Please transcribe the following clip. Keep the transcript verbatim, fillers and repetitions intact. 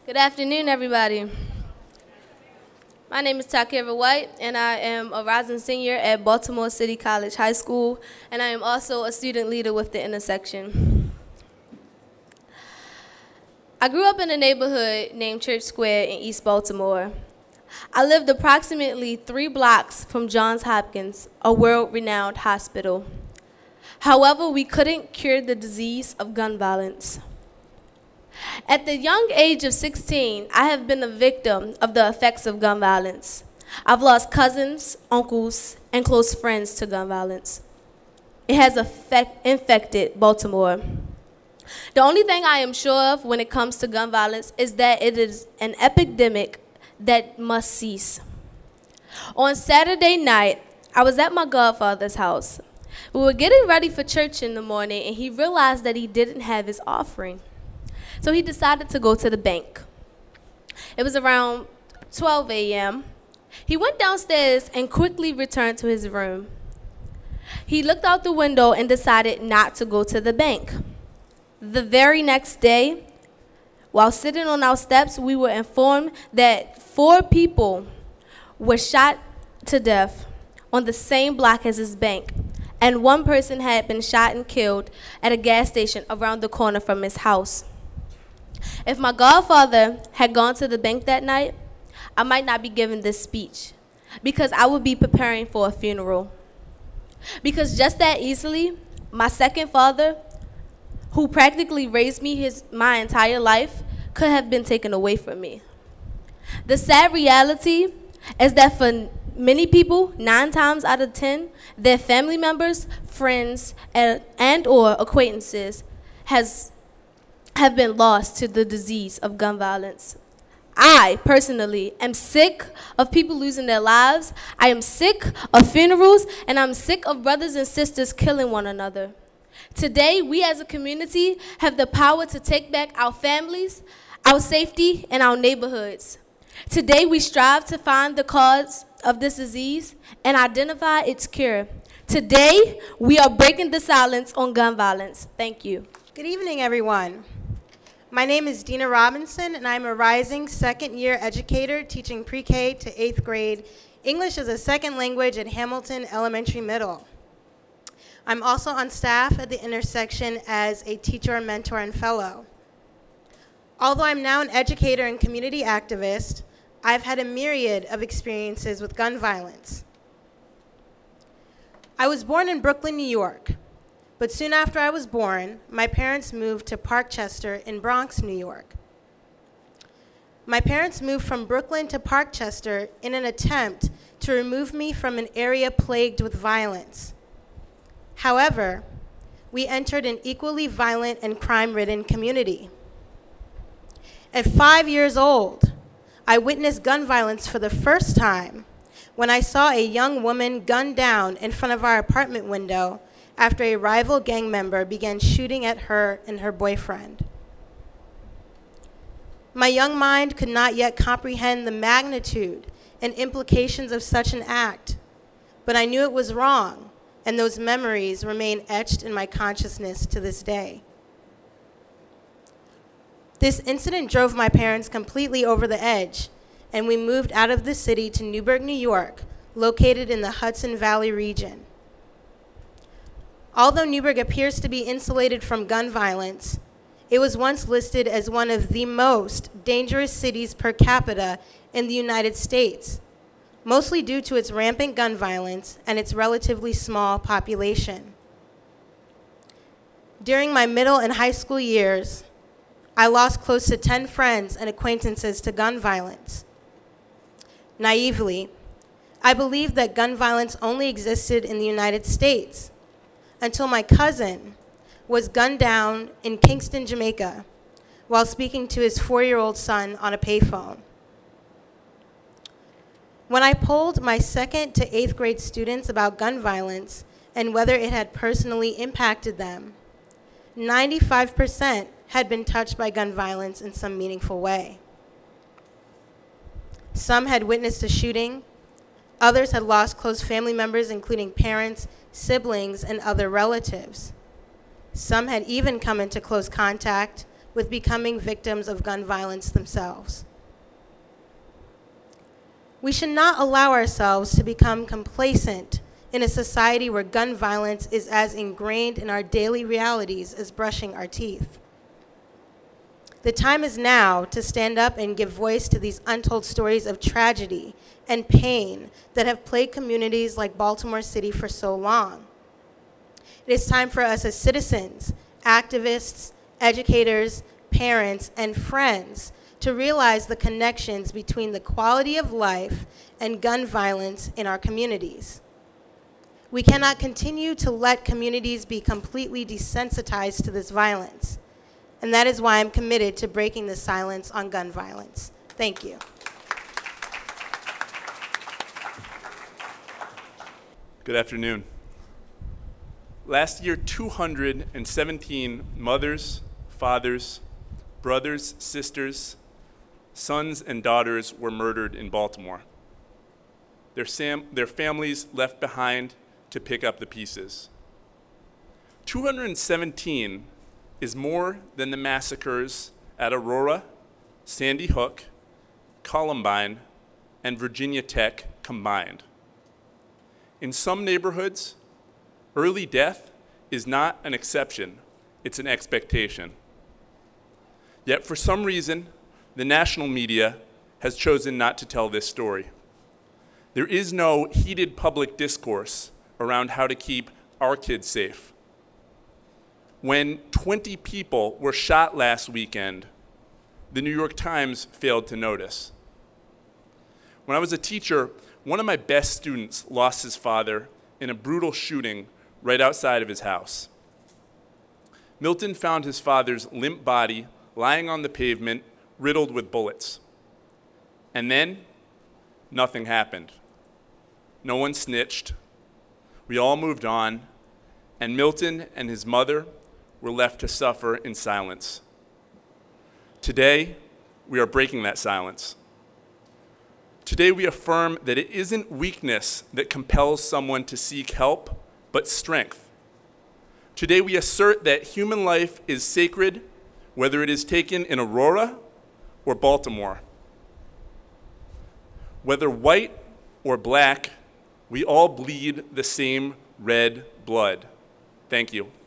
Good afternoon, everybody. My name is Takira White, and I am a rising senior at Baltimore City College High School, and I am also a student leader with the intersection. I grew up in a neighborhood named Church Square in East Baltimore. I lived approximately three blocks from Johns Hopkins, a world-renowned hospital. However, we couldn't cure the disease of gun violence. At the young age of sixteen, I have been a victim of the effects of gun violence. I've lost cousins, uncles, and close friends to gun violence. It has affect, infected Baltimore. The only thing I am sure of when it comes to gun violence is that it is an epidemic that must cease. On Saturday night, I was at my godfather's house. We were getting ready for church in the morning, and he realized that he didn't have his offering. So he decided to go to the bank. It was around twelve a m He went downstairs and quickly returned to his room. He looked out the window and decided not to go to the bank. The very next day, while sitting on our steps, we were informed that four people were shot to death on the same block as his bank, and one person had been shot and killed at a gas station around the corner from his house. If my godfather had gone to the bank that night, I might not be giving this speech because I would be preparing for a funeral. Because just that easily, my second father, who practically raised me his, my entire life, could have been taken away from me. The sad reality is that for many people, nine times out of ten, their family members, friends, and, and or acquaintances has have been lost to the disease of gun violence. I, personally, am sick of people losing their lives. I am sick of funerals, and I'm sick of brothers and sisters killing one another. Today, we as a community have the power to take back our families, our safety, and our neighborhoods. Today, we strive to find the cause of this disease and identify its cure. Today, we are breaking the silence on gun violence. Thank you. Good evening, everyone. My name is Dina Robinson, and I'm a rising second-year educator teaching pre-K to eighth grade English as a second language at Hamilton Elementary Middle. I'm also on staff at the intersection as a teacher, mentor, and fellow. Although I'm now an educator and community activist, I've had a myriad of experiences with gun violence. I was born in Brooklyn, New York. But soon after I was born, my parents moved to Parkchester in Bronx, New York. My parents moved from Brooklyn to Parkchester in an attempt to remove me from an area plagued with violence. However, we entered an equally violent and crime-ridden community. At five years old, I witnessed gun violence for the first time when I saw a young woman gunned down in front of our apartment window after a rival gang member began shooting at her and her boyfriend. My young mind could not yet comprehend the magnitude and implications of such an act, but I knew it was wrong, and those memories remain etched in my consciousness to this day. This incident drove my parents completely over the edge, and we moved out of the city to Newburgh, New York, located in the Hudson Valley region. Although Newburgh appears to be insulated from gun violence, it was once listed as one of the most dangerous cities per capita in the United States, mostly due to its rampant gun violence and its relatively small population. During my middle and high school years, I lost close to ten friends and acquaintances to gun violence. Naively, I believed that gun violence only existed in the United States, until my cousin was gunned down in Kingston, Jamaica, while speaking to his four-year-old son on a payphone. When I polled my second to eighth grade students about gun violence and whether it had personally impacted them, ninety-five percent had been touched by gun violence in some meaningful way. Some had witnessed a shooting. Others had lost close family members, including parents, siblings, and other relatives. Some had even come into close contact with becoming victims of gun violence themselves. We should not allow ourselves to become complacent in a society where gun violence is as ingrained in our daily realities as brushing our teeth. The time is now to stand up and give voice to these untold stories of tragedy and pain that have plagued communities like Baltimore City for so long. It is time for us as citizens, activists, educators, parents, and friends to realize the connections between the quality of life and gun violence in our communities. We cannot continue to let communities be completely desensitized to this violence. And that is why I'm committed to breaking the silence on gun violence. Thank you. Good afternoon. Last year, two hundred seventeen mothers, fathers, brothers, sisters, sons, and daughters were murdered in Baltimore. Their, sam- their families left behind to pick up the pieces. two hundred seventeen is more than the massacres at Aurora, Sandy Hook, Columbine, and Virginia Tech combined. In some neighborhoods, early death is not an exception, it's an expectation. Yet for some reason, the national media has chosen not to tell this story. There is no heated public discourse around how to keep our kids safe. When twenty people were shot last weekend, the New York Times failed to notice. When I was a teacher, one of my best students lost his father in a brutal shooting right outside of his house. Milton found his father's limp body lying on the pavement, riddled with bullets. And then, nothing happened. No one snitched. We all moved on, and Milton and his mother were left to suffer in silence. Today, we are breaking that silence. Today, we affirm that it isn't weakness that compels someone to seek help, but strength. Today, we assert that human life is sacred, whether it is taken in Aurora or Baltimore. Whether white or black, we all bleed the same red blood. Thank you.